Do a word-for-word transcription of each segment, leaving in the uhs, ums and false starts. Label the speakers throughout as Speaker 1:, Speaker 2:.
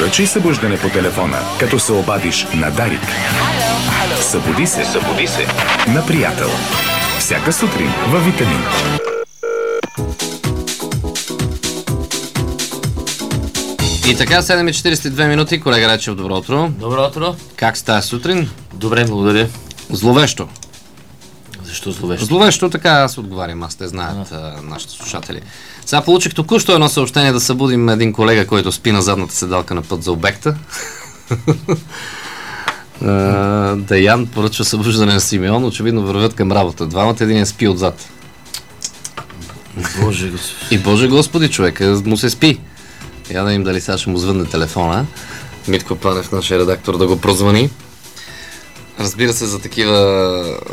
Speaker 1: Поръчай събуждане по телефона, като се обадиш на Дарик. Събуди се, събуди се на приятел. Всяка сутрин във Витамин.
Speaker 2: И така, седем и четирийсет и две минути. Колега Речев, добро утро.
Speaker 3: Добро утро.
Speaker 2: Как става сутрин?
Speaker 3: Добре, благодаря.
Speaker 2: Зловещо.
Speaker 3: Защо зловещо?
Speaker 2: Зловещо, така аз отговарям, аз те знаят а, нашите слушатели. Сега получих току-що едно съобщение да събудим един колега, който спи на задната седалка на път за обекта. Даян поръчва събуждане на Симеон, очевидно вървят към работа. Двамата, един е спи отзад.
Speaker 3: Боже Господи.
Speaker 2: И Боже Господи, човека му се спи. Я да им дали сега ще му звънне телефона. Митко Панев, нашия редактор, да го прозвъни. Разбира се, за такива а,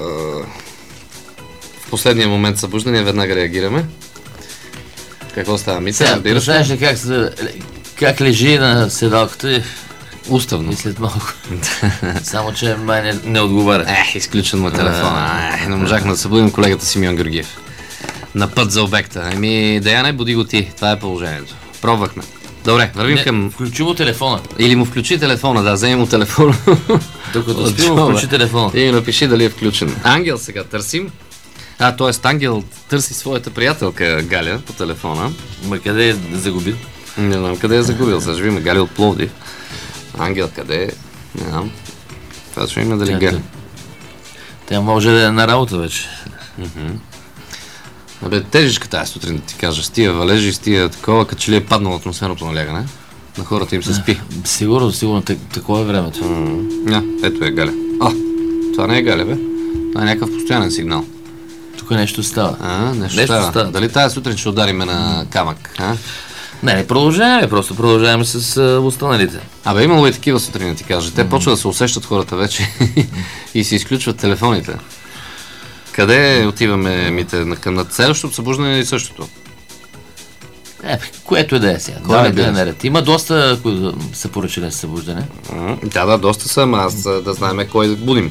Speaker 2: в последния момент събуждания веднага реагираме. Какво става, Митко?
Speaker 3: Сега, представяш ли как, се, как лежи на седалката?
Speaker 2: Уставно.
Speaker 3: И след малко. Само, че май не, не отговаря.
Speaker 2: Ех, изключен му телефона. Ех, не можахме да събудим колегата Симеон Георгиев. На път за обекта. Еми, Даяне, буди го ти. Това е положението. Пробвахме. Добре, вървим
Speaker 3: не,
Speaker 2: към...
Speaker 3: Включи му телефона.
Speaker 2: Или му включи телефона, да, вземи му телефона.
Speaker 3: Докато спи му включи телефона.
Speaker 2: И напиши дали е включен. Ангел сега търсим. А, т.е. Ангел търси своята приятелка Галя по телефона.
Speaker 3: Ма къде е загубил?
Speaker 2: Не знам къде е загубил. Сега видим Галя от Пловдив. Ангел къде е? Не знам. Това ще има дали
Speaker 3: Тя,
Speaker 2: Галя.
Speaker 3: Тя може да е на работа вече.
Speaker 2: Mm-hmm. Абе, тежичка тази сутрин, да ти кажа. С тия валежи, с тия такова, като че ли е паднало атмосферното налягане. На хората им се спи.
Speaker 3: Сигурно, сигурно, такова е времето.
Speaker 2: Mm-hmm. Ja, ето е Галя. А, това не е Галя, бе. Това е някакъв постоянен сигнал.
Speaker 3: Тук нещо става.
Speaker 2: А, нещо,
Speaker 3: нещо
Speaker 2: става.
Speaker 3: става.
Speaker 2: Дали тази сутрин ще удариме на камък? А?
Speaker 3: Не, не продължаваме, просто продължаваме с а, останалите.
Speaker 2: Абе, имало и такива сутрин, да ти кажа. Те mm-hmm. почват да се усещат хората вече и си изключват телефоните. Къде отиваме, Мите? Към на следващото събуждане или същото?
Speaker 3: Е, което е да е сега.
Speaker 2: Да,
Speaker 3: да, да, е наред. Има доста, които са поръчали за събуждане.
Speaker 2: Mm-hmm. Да, да, доста са, ама аз да знаем кой да будим.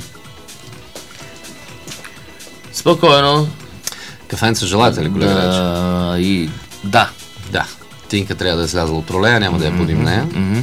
Speaker 3: Спокойно.
Speaker 2: Кафенца желаете ли, колега?
Speaker 3: Да, и... Да.
Speaker 2: Да. Тинка трябва да е слязла от ролея, няма mm-hmm. да я будим нея.
Speaker 3: Mm-hmm.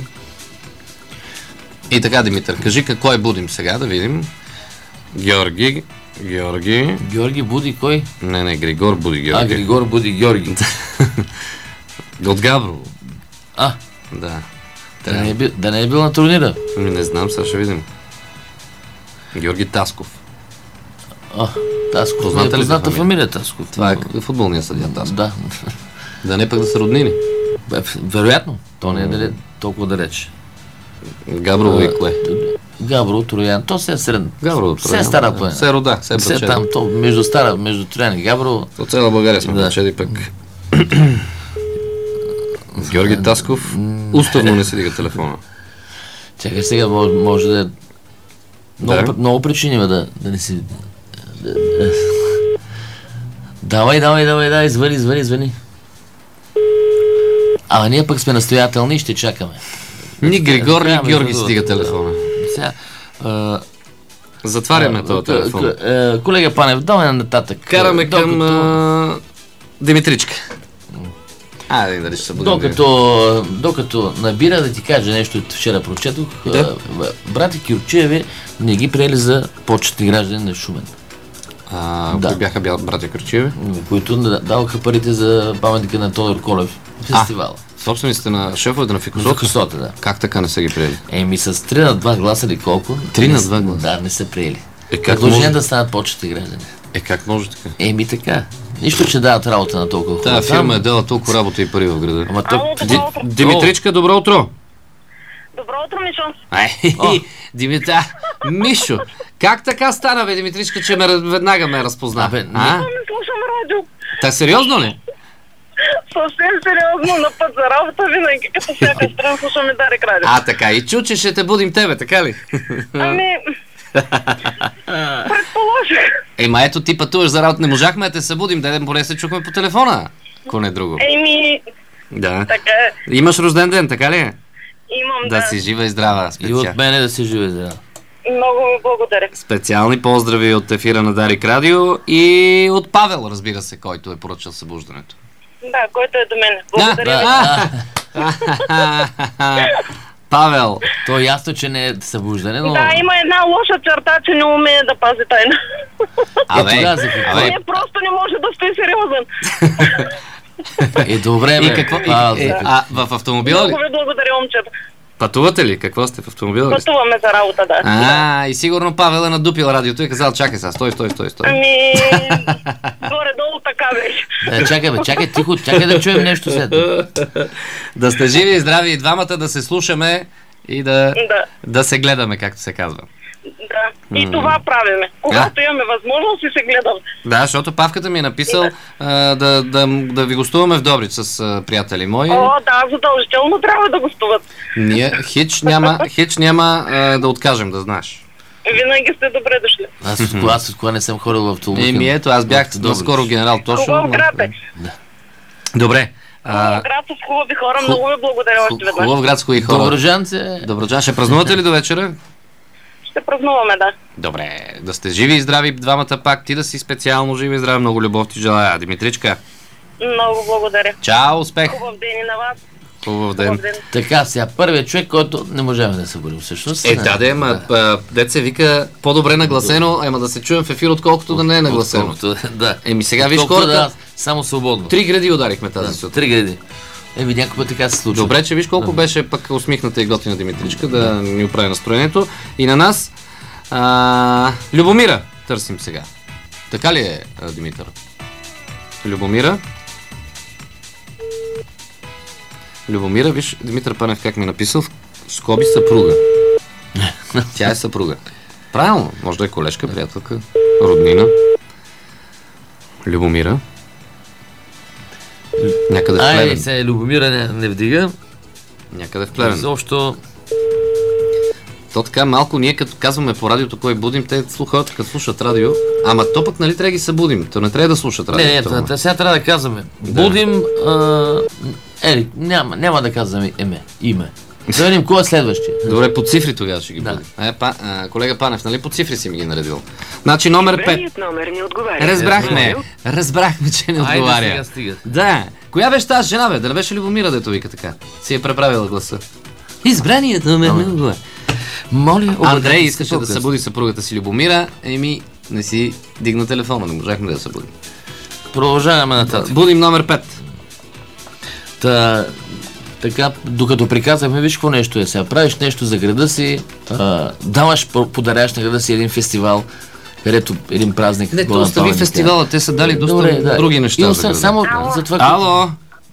Speaker 2: И така, Димитър, кажи кой будим сега, да видим. Георги... Георги...
Speaker 3: Георги буди кой?
Speaker 2: Не, не, Григор буди Георги.
Speaker 3: А, Григор буди Георги.
Speaker 2: От Габрово.
Speaker 3: А,
Speaker 2: да.
Speaker 3: Да не, е бил, да не е бил на турнира.
Speaker 2: Ами не знам, сега ще видим. Георги Тасков.
Speaker 3: А, Тасков.
Speaker 2: Позната
Speaker 3: е
Speaker 2: ли
Speaker 3: позната
Speaker 2: фамилия?
Speaker 3: фамилия Тасков.
Speaker 2: Това е футболният съдия Тасков.
Speaker 3: Да.
Speaker 2: Да не пък да са роднини.
Speaker 3: Бе, вероятно. То не е далеч, толкова далеч.
Speaker 2: Габрово и кое?
Speaker 3: Габрово, Троян. То се е сред...
Speaker 2: Габрово, Троян.
Speaker 3: Се е Стара планина.
Speaker 2: Се рода, се
Speaker 3: Се
Speaker 2: бачеди.
Speaker 3: там, то между Стара, между Троян и Габрово.
Speaker 2: От цяла България сме
Speaker 3: Да.
Speaker 2: бачеди пък. Георги Тасков уставно не си дига телефона.
Speaker 3: Чакай сега, може, може да е... Много,
Speaker 2: Да.
Speaker 3: много причини има да, да не си... Да, да. Давай, давай, давай, давай, звъни, звъни, звъни. Ама ние пък сме настоятелни и ще чакаме.
Speaker 2: Ни Григор, ни
Speaker 3: Трябва
Speaker 2: Георги
Speaker 3: да
Speaker 2: си дига
Speaker 3: да.
Speaker 2: телефона.
Speaker 3: Сега, а,
Speaker 2: Затваряме
Speaker 3: а,
Speaker 2: този
Speaker 3: к-
Speaker 2: телефон.
Speaker 3: к- а, Колега Панев, давай нататък.
Speaker 2: Караме към
Speaker 3: Докато-
Speaker 2: а, Димитричка. Айде, дали ще се будем.
Speaker 3: Докато, докато набира да ти кажа нещо, от вчера прочетох,
Speaker 2: Да.
Speaker 3: а, брати Кюрчеви не ги приели за почетни граждани на Шумен,
Speaker 2: А,
Speaker 3: Да.
Speaker 2: кои бяха бял, братя Кърчиеви?
Speaker 3: които да- даваха парите за паметника на Тодор Колев фестивала.
Speaker 2: Собствениците на шефовете на
Speaker 3: За
Speaker 2: Фикосот?
Speaker 3: Косота, да.
Speaker 2: Как така не са ги приели?
Speaker 3: Еми с три на два гласа или колко?
Speaker 2: Три на
Speaker 3: не с-
Speaker 2: два гласа?
Speaker 3: Да, не са приели.
Speaker 2: Е, как
Speaker 3: Предложение
Speaker 2: може?
Speaker 3: да станат почетни граждани.
Speaker 2: Е, как може така?
Speaker 3: Еми така. Нищо, че дават работа на толкова хора.
Speaker 2: Тая
Speaker 3: Там-
Speaker 2: фирма е дала толкова работа и пари в града.
Speaker 3: Ама то...
Speaker 4: Ало,
Speaker 2: Ди,
Speaker 4: добро утро.
Speaker 2: Димитричка, добро утро!
Speaker 4: Добро утро, Мишо.
Speaker 2: Ай, Димитра, Мишо, как така стана, бе, Димитричка, че ме, веднага ме разпозна?
Speaker 3: Абе,
Speaker 2: а?
Speaker 4: Не слушам радио.
Speaker 2: Та сериозно ли?
Speaker 4: Съвсем сериозно, на път за работа винаги, като всяка страна слушам и Дарик радио.
Speaker 2: А, така, и чу, че ще те будим тебе, така ли?
Speaker 4: Ами, предположих.
Speaker 2: Ема ето ти пътуваш за работа, не можахме да те събудим, дадем поне се чухме по телефона, ако не друго.
Speaker 4: Еми,
Speaker 2: Да.
Speaker 4: така е.
Speaker 2: Имаш рожден ден, така ли?
Speaker 4: Имам
Speaker 2: Да,
Speaker 4: да.
Speaker 2: си жива и здрава.
Speaker 3: И
Speaker 2: Специал...
Speaker 3: от мене да си живе здрава.
Speaker 4: Много ви благодаря.
Speaker 2: Специални поздрави от ефира на Дарик Радио и от Павел, разбира се, който е поръчал събуждането.
Speaker 4: Да, който е до мен. Благодаря ви.
Speaker 2: Да. Павел.
Speaker 3: То е ясно, че не е събуждане, но...
Speaker 4: Да, има една лоша черта, че не умее да пази тайна.
Speaker 2: Абе,
Speaker 3: тогава за какво?
Speaker 2: абе,
Speaker 4: Не, просто не може да стои сериозен.
Speaker 3: Е, добре, бе.
Speaker 2: и какво?
Speaker 3: А,
Speaker 2: И, е, а в автомобила ли?
Speaker 4: Много ви благодаря, момчета.
Speaker 2: Пътувате ли? Какво сте в автомобила ли? сте?
Speaker 4: Пътуваме за работа, да.
Speaker 2: А, и сигурно Павел е надупил радиото и е казал, чакай сега, стой, стой, стой, стой.
Speaker 4: Ами, горе-долу така беше.
Speaker 3: Да, чакай, бе, чакай тихо, чакай да чуем нещо след.
Speaker 2: Да сте живи и здрави и двамата, да се слушаме и да,
Speaker 4: Да.
Speaker 2: да се гледаме, както се казва.
Speaker 4: Да, и това правиме. Когато имаме възможност и се гледаме.
Speaker 2: Да, защото Павката ми е написал а, да, да, да ви гостуваме в Добрич с а, приятели мои.
Speaker 4: О, да, задължително трябва да гостуват.
Speaker 2: Ние хич няма, хич няма а, да откажем, да знаеш.
Speaker 4: Винаги сте добре дошли.
Speaker 3: Аз с кола, с кола не съм ходил в Толмухин.
Speaker 2: Еми ето, аз бях наскоро генерал Тошо.
Speaker 4: Хубав град е.
Speaker 2: Добре.
Speaker 4: Хубав град с хубави хора, много ви благодаря още веднъж.
Speaker 2: Хубав град с хубави хора.
Speaker 3: Доброджанце.
Speaker 2: Доброджан, ще празнувате ли до вечера?
Speaker 4: Ще празнуваме, да.
Speaker 2: Добре, да сте живи и здрави двамата пак. Ти да си специално живи и здрави. Много любов ти желая. Димитричка.
Speaker 4: Много благодаря.
Speaker 2: Чао, успех.
Speaker 4: Хубав ден и на вас.
Speaker 2: Хубав ден.
Speaker 4: Хубав ден.
Speaker 3: Така, сега първият човек, който не можем да събудим всъщност.
Speaker 2: Е, да, да, ма, дет се вика по-добре нагласено, ема да се чуем в ефир, отколкото да не е нагласено.
Speaker 3: Отколкото, да.
Speaker 2: Еми сега виж
Speaker 3: Отколкото
Speaker 2: хората,
Speaker 3: да, само свободно.
Speaker 2: три гради ударихме тази
Speaker 3: Да,
Speaker 2: сутрин.
Speaker 3: три гради. Еми, някой път така се случва.
Speaker 2: Добре, че виж колко беше пък усмихната и готина Димитричка да ни оправи настроението. И на нас а, Любомира търсим сега. Така ли е, а, Димитър? Любомира? Любомира, виж Димитър Панев как ми е написал, в скоби съпруга. Тя е съпруга. Правилно, може да е колежка, приятелка, роднина. Любомира. Някъде в
Speaker 3: Ай,
Speaker 2: Плевен.
Speaker 3: сега Любомира не, не вдига.
Speaker 2: Някъде в Плевен.
Speaker 3: Защо?
Speaker 2: То така малко ние като казваме по радиото кой будим, те хората като слушат радио, ама то пък нали трябва да ги събудим, то не трябва да слушат радио.
Speaker 3: Не, не, та, та, сега трябва да казваме.
Speaker 2: Да.
Speaker 3: Будим... А, ери, няма, няма да казваме име. име. Да видим кой е следващия.
Speaker 2: Добре, по цифри тогава ще ги
Speaker 3: Да.
Speaker 2: будим. Е, па, а, колега Панев, нали по цифри си ми ги наредил? Значи номер пет.
Speaker 5: Избраният номер не отговаря.
Speaker 2: Разбрахме, разбрахме, че не
Speaker 3: Айде
Speaker 2: отговаря.
Speaker 3: сега стига.
Speaker 2: Да. Коя беше тази жена, бе? Да не беше Любомира, дето вика така? Си е преправила гласа. Избраният номер не отговаря.
Speaker 3: Моля,
Speaker 2: Андрей искаше да събуди съпругата си Любомира, еми не си дигна телефона, не можахме да я събудим.
Speaker 3: Продължаваме нататък.
Speaker 2: Будим номер пет.
Speaker 3: Та, така, докато приказахме, виж какво нещо е сега. Правиш нещо за града си, а, даваш, подаряваш на града си един фестивал, където един празник.
Speaker 2: Не,
Speaker 3: го
Speaker 2: то остави
Speaker 3: напълни,
Speaker 2: фестивала, те са дали доста
Speaker 3: Добре, да.
Speaker 2: други неща
Speaker 3: И
Speaker 2: за
Speaker 3: освен,
Speaker 2: града.
Speaker 3: само
Speaker 4: Ало.
Speaker 3: за това...
Speaker 2: Ало,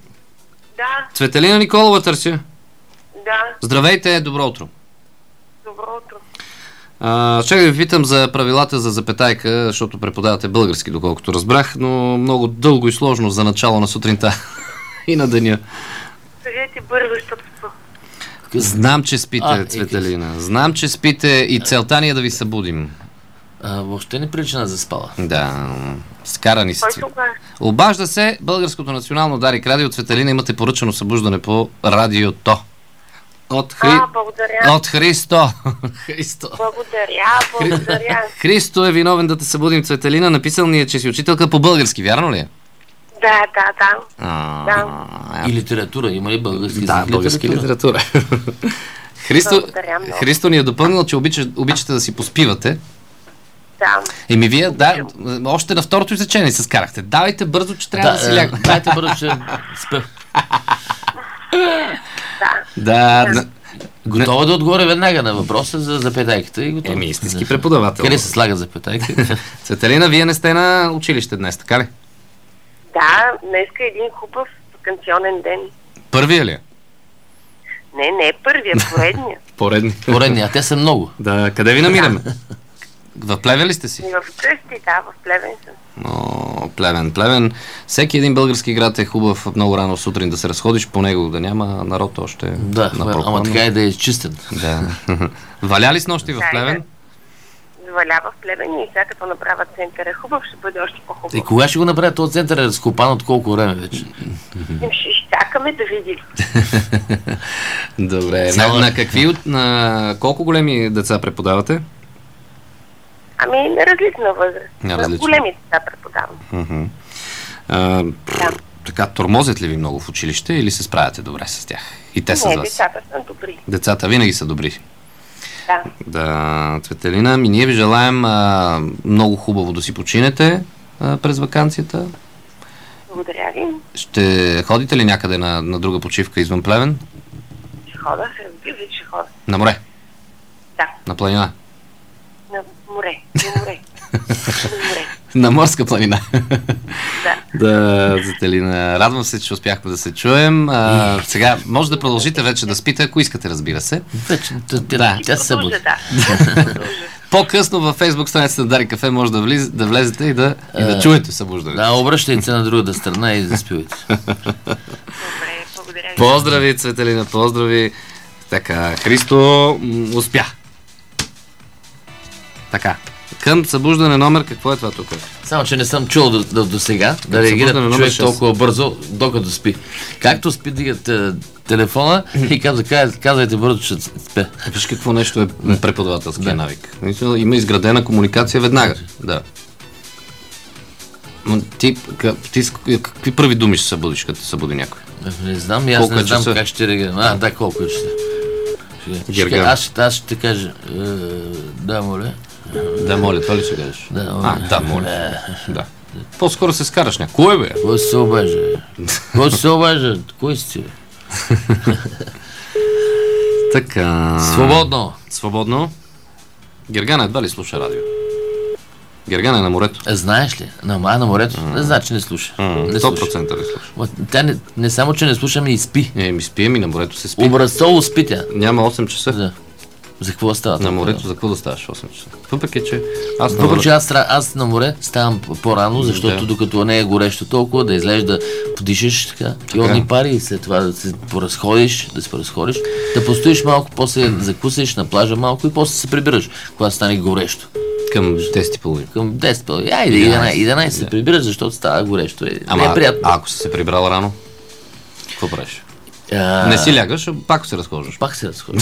Speaker 4: Да,
Speaker 2: Цветелина Николова търся.
Speaker 4: да,
Speaker 2: Здравейте, добро утро.
Speaker 4: добро утро.
Speaker 2: А, ще ви питам за правилата за запетайка, защото преподавате български, доколкото разбрах, но много дълго и сложно за начало на сутринта и на деня.
Speaker 4: Кажете бързо, защото спа.
Speaker 2: Знам, че спите,
Speaker 3: А,
Speaker 2: Цветелина. Знам, че спите и целта ни е да ви събудим.
Speaker 3: А, въобще не прилича на заспала.
Speaker 2: Да, скарани си.
Speaker 4: Кой
Speaker 2: Цвет-
Speaker 4: тогава?
Speaker 2: Обажда се Българското национално Дарик радио. Цветелина, имате поръчано събуждане по радиото. От, Хри...
Speaker 4: А, благодаря.
Speaker 2: От Христо. Христо.
Speaker 4: Благодаря, благодаря.
Speaker 2: Христо е виновен да те събудим, Цветелина. Написал ни е, че си учителка по български, вярно ли е?
Speaker 4: Да, да, да.
Speaker 2: А,
Speaker 3: И литература. Има ли български
Speaker 2: Да,
Speaker 3: език?
Speaker 2: български литература. Христо,
Speaker 4: Благодаря много.
Speaker 2: Христо ни е допълнил, че обича, обичате да си поспивате.
Speaker 4: Да.
Speaker 2: Еми вие, да, още на второто изречение се скарахте. Давайте бързо, че трябва да,
Speaker 3: Да,
Speaker 2: си
Speaker 3: е,
Speaker 2: лягате.
Speaker 3: дайте бързо, че спя.
Speaker 4: Да.
Speaker 2: Да, да.
Speaker 3: Готова да отговоря веднага на въпроса за запетайката и готова.
Speaker 2: Еми, истински преподавател.
Speaker 3: Къде се слагат запетайка?
Speaker 2: Цветелина, вие не сте на училище днес, така ли?
Speaker 4: Да, днеска е един хубав ваканционен ден.
Speaker 2: Първия ли е?
Speaker 4: Не, не е първия, поредния.
Speaker 2: Поредни.
Speaker 3: Поредни, а те са много.
Speaker 2: Да, къде ви намираме? В Плевен ли сте си?
Speaker 4: И в къщи, да, в Плевен съм.
Speaker 2: О, Плевен, Плевен. Всеки един български град е хубав много рано сутрин да се разходиш по него, да няма народ още.
Speaker 3: Да,
Speaker 2: на
Speaker 3: ама
Speaker 2: проклон.
Speaker 3: така е да е изчистен.
Speaker 2: Да. Валя ли с нощи в
Speaker 4: Да,
Speaker 2: Плевен?
Speaker 4: Завалява в Плевен и сега като направят центъра хубав, ще бъде още
Speaker 3: И
Speaker 4: по-хубав.
Speaker 3: кога ще го направят този център е разкопан от колко време вече?
Speaker 4: Ще изчакаме да видим.
Speaker 2: Добре.
Speaker 3: Само-
Speaker 2: На, на какви, от- на колко големи деца преподавате?
Speaker 4: Ами, на различна възраст.
Speaker 2: На
Speaker 4: На
Speaker 2: различна.
Speaker 4: големи деца преподавам.
Speaker 2: Мгм. А, така, тормозят ли ви много в училище или се справяте добре с тях? И те са
Speaker 4: Не,
Speaker 2: с вас.
Speaker 4: децата са добри.
Speaker 2: Децата винаги са добри.
Speaker 4: Да.
Speaker 2: Да, Цветелина, ми ние ви желаем а, много хубаво да си починете а, през ваканцията.
Speaker 4: Благодаря ви.
Speaker 2: Ще ходите ли някъде на, на друга почивка извън Плевен?
Speaker 4: Ще хода, разбира се, че хода.
Speaker 2: На море?
Speaker 4: Да,
Speaker 2: На планина?
Speaker 4: на море. На море. На море.
Speaker 2: На морска планина.
Speaker 4: Да.
Speaker 2: Да, Цветелина, радвам се, че успяхме да се чуем. А, сега, може да продължите вече да спите, ако искате, разбира се.
Speaker 3: Вече,
Speaker 2: Да.
Speaker 3: тя се събуди.
Speaker 4: Продължа, да. Продължа.
Speaker 2: По-късно във Facebook страницата на Дарик Кафе може да, влиз, да влезете и да, и да чуете събуждането.
Speaker 3: Да, обръщайте се на другата страна и заспивайте.
Speaker 4: Добре, благодаря ви.
Speaker 2: Поздрави, Цветелина, поздрави. Така, Христо м, успя. Така, към събуждане номер, какво е това тук?
Speaker 3: Само, че не съм чул до, до, до сега да реагира
Speaker 2: събуждане номер
Speaker 3: човек
Speaker 2: шест.
Speaker 3: толкова бързо, докато спи. Както спи, дигат е, телефона и казва, казвайте, казвайте бързо, че спе.
Speaker 2: Виж какво нещо е преподавателския навик. Наистина, има изградена комуникация веднага. Да. Но ти, ка- ти с какви първи думи ще събудиш, като се събуди някой?
Speaker 3: Не знам, и аз
Speaker 2: Колко е
Speaker 3: не знам
Speaker 2: часа?
Speaker 3: как ще реагирам. А, да, колко е часа. Ще-
Speaker 2: Герган.
Speaker 3: Ще, аз, ще, аз ще кажа, е, да, моля.
Speaker 2: Да, моля, това ли ще кажеш?
Speaker 3: Да,
Speaker 2: А,
Speaker 3: моля.
Speaker 2: да, моля. Да. По-скоро се скараш някой. Кой бе?
Speaker 3: Кой се обажда? Кой се обажда? Кой си? Бе?
Speaker 2: Така.
Speaker 3: Свободно.
Speaker 2: Свободно. Гергана едва ли слуша радио? Гергана е на морето.
Speaker 3: А, знаеш ли? На, а, на морето? Не значи не слуша. Не
Speaker 2: сто
Speaker 3: слуша.
Speaker 2: процента не слуша.
Speaker 3: Ма, Тя не, не само, че не слуша, ми и спи.
Speaker 2: Не, ми спие ми на морето се спи.
Speaker 3: Образцово спи тя.
Speaker 2: Няма осем часа.
Speaker 3: Да. За какво става?
Speaker 2: На морето за какво да ставаш осем часа? Въпреки, че аз на
Speaker 3: Въпреки, че
Speaker 2: море-
Speaker 3: аз, тра- аз на море ставам п- по-рано, защото
Speaker 2: Да.
Speaker 3: докато не е горещо толкова, да излезеш да подишеш така, иодни пари и след това да се поразходиш, да се поразходиш, да постоиш малко, после закусиш на плажа малко и после се прибираш, когато стане горещо.
Speaker 2: към десет и половина.
Speaker 3: Към десет, пъл- айде, единайсет, единайсет се прибираш, защото става горещо. Е,
Speaker 2: Ама,
Speaker 3: не е приятно.
Speaker 2: а ако си се прибрал рано, какво правиш?
Speaker 3: А,
Speaker 2: Не си лягаш, а пак се разхождаш.
Speaker 3: Пак се разходиш.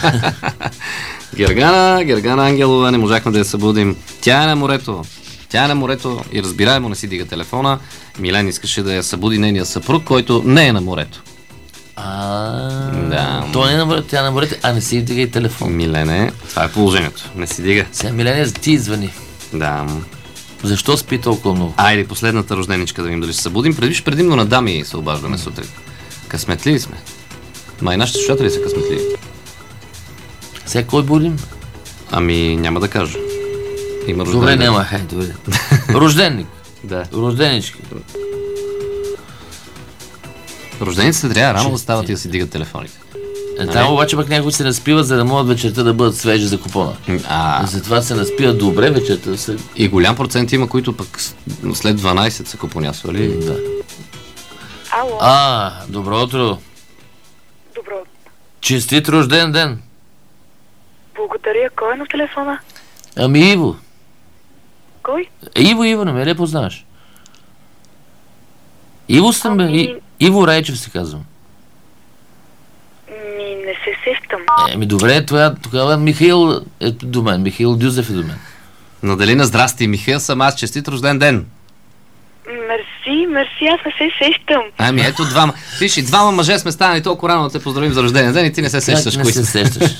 Speaker 2: Гергана, Гергана Ангелова, не можахме да я събудим. Тя е на морето. Тя е на морето и разбираемо не си дига телефона. Милен искаше да я събуди нейния съпруг, който не е на морето.
Speaker 3: А,
Speaker 2: Да.
Speaker 3: той не е на морето, тя е на морето, а не си дига и телефон.
Speaker 2: Милене, това е положението. Не си дига.
Speaker 3: Сега Миления ти извъни.
Speaker 2: Да.
Speaker 3: Защо спи толкова много?
Speaker 2: Айде, последната рожденичка да видим дали ще се събудим. Предвиж предимно на дами се обаждаме сутрин. Късметливи сме. Май нашите слушатели са късметливи.
Speaker 3: Сега кой будим?
Speaker 2: Ами, няма да кажа. Има
Speaker 3: Добре,
Speaker 2: рожден ден.
Speaker 3: няма, хай, добре. Рожденник.
Speaker 2: Да.
Speaker 3: Рожденички.
Speaker 2: Рождениците трябва рано да
Speaker 3: Честит.
Speaker 2: стават и да си дигат телефоните.
Speaker 3: Е, там обаче пък някои се наспиват, за да могат вечерта да бъдат свежи за купона.
Speaker 2: А,
Speaker 3: Затова се наспиват добре вечерта да се...
Speaker 2: и голям процент има, които пък с- след дванайсет са купонясвали.
Speaker 3: Да.
Speaker 4: Ало,
Speaker 3: А, добро утро.
Speaker 4: добро.
Speaker 3: Честит рожден ден.
Speaker 4: Благодаря. Кой е на телефона?
Speaker 3: Ами Иво.
Speaker 4: Кой?
Speaker 3: Е, Иво, Иво, не ме ли познаваш? Иво съм, бе.
Speaker 4: Ами-
Speaker 3: И, Иво Райчев се казвам.
Speaker 4: Ми, не се сещам.
Speaker 3: Еми добре, това, тогава Михаил е до мен. Михаил Дюзев е до мен.
Speaker 2: Наделина, здрасти, Михаил съм аз, честит рожден ден.
Speaker 4: Мерси, мерси, аз не се сещам.
Speaker 2: Ами ето двама. Виж, и двама мъже сме станали толкова рано да те поздравим за рождения ден и ти не се сещаш
Speaker 3: Как не
Speaker 2: кои
Speaker 3: се
Speaker 2: са.
Speaker 3: сещаш?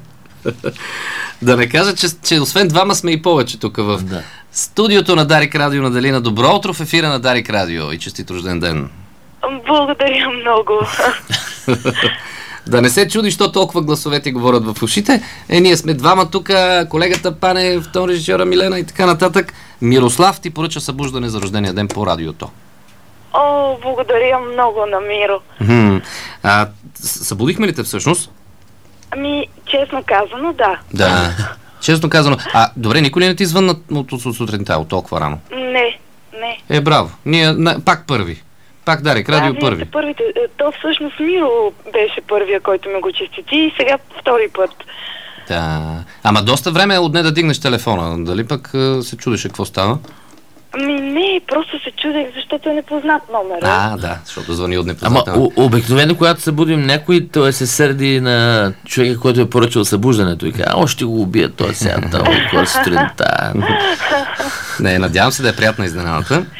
Speaker 2: Да не кажа, че, че освен двама сме и повече тук в
Speaker 3: Да.
Speaker 2: студиото на Дарик Радио на Делина. Добро утро в ефира на Дарик Радио и честит рожден ден.
Speaker 4: Благодаря много.
Speaker 2: Да не се чудиш, що толкова гласове ти говорят в ушите. Е, ние сме двама тук, колегата Пане, тон режисьора Милена и така нататък. Мирослав ти поръча събуждане за рождения ден по радиото.
Speaker 4: О, благодаря много на Миро.
Speaker 2: Хм. А, с- събудихме ли те всъщност?
Speaker 4: Ами, честно казано, да.
Speaker 2: Да. Честно казано. А, добре, никой ли не ти звънна от, от, от сутринта, от толкова рано?
Speaker 4: Не, не.
Speaker 2: Е, браво. Ние на, пак първи. Пак Дарик Радио
Speaker 4: вие
Speaker 2: първи.
Speaker 4: сте първите. Е, То всъщност Миро беше първия, който ми го честити и сега втори път.
Speaker 2: Да. Ама доста време е отне да дигнеш телефона. Дали пък а, се чудеше какво става?
Speaker 4: Ами не, просто се чудех, защото е непознат номер.
Speaker 2: А, да, защото звъни от
Speaker 3: Ама
Speaker 2: непознател.
Speaker 3: о- обикновено, когато събудим някой, той се сърди на човека, който е поръчал събуждането и казва, а, още го убия, той сега там, кога сутринта.
Speaker 2: Не, надявам се да е приятна изненадата.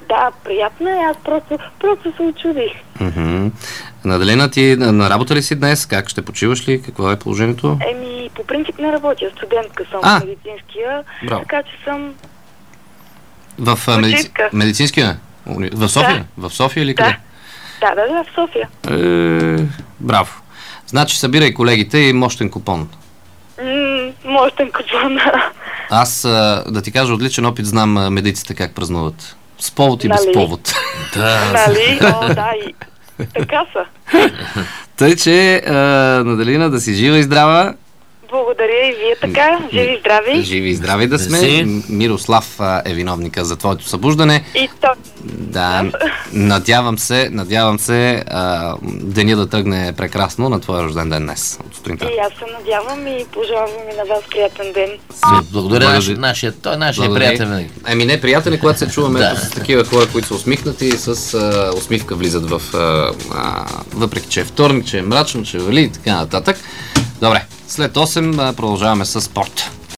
Speaker 4: Да, приятно е, аз просто, просто се очудих.
Speaker 2: Mm-hmm. Надалина, ти на, на работа ли си днес? Как ще почиваш ли? Какво е положението?
Speaker 4: Еми, по принцип не работя, студентка съм
Speaker 2: А,
Speaker 4: в медицинския,
Speaker 2: браво.
Speaker 4: така че съм...
Speaker 2: В а, медици...
Speaker 4: Почивка.
Speaker 2: медицинския? В София? В София или къде?
Speaker 4: Да, да, да, в София.
Speaker 2: Е, браво. Значи събирай колегите и мощен купон.
Speaker 4: М- мощен купон.
Speaker 2: Аз, а, да ти кажа, отличен опит знам а, медиците как празнуват. С повод и
Speaker 4: Нали?
Speaker 2: без повод.
Speaker 3: Да,
Speaker 4: Нали? О, да, и така са.
Speaker 2: Тъй, че, а, Надалина, да си жива и здрава.
Speaker 4: Благодаря и вие така. Живи и здрави.
Speaker 2: Живи и здрави да сме.
Speaker 3: Мерси.
Speaker 2: М- Мирослав а, е виновника за твоето събуждане.
Speaker 4: И то.
Speaker 2: Да, надявам се, надявам се а, деня да тръгне прекрасно на твоя рожден ден днес. От сутринта.
Speaker 4: И аз се надявам и пожелавам и на вас приятен ден.
Speaker 3: благодаря,
Speaker 2: Благодаря.
Speaker 3: нашия, нашия, той е нашия
Speaker 2: Благодаря.
Speaker 3: приятел винаги.
Speaker 2: Ами не, приятели, когато се чуваме
Speaker 3: Да.
Speaker 2: ето с такива хора, които са усмихнати и с а, усмивка влизат в... А, а, въпреки, че е вторник, че е мрачно, че вали и така нататък. Добре, след осем а, продължаваме с спорт.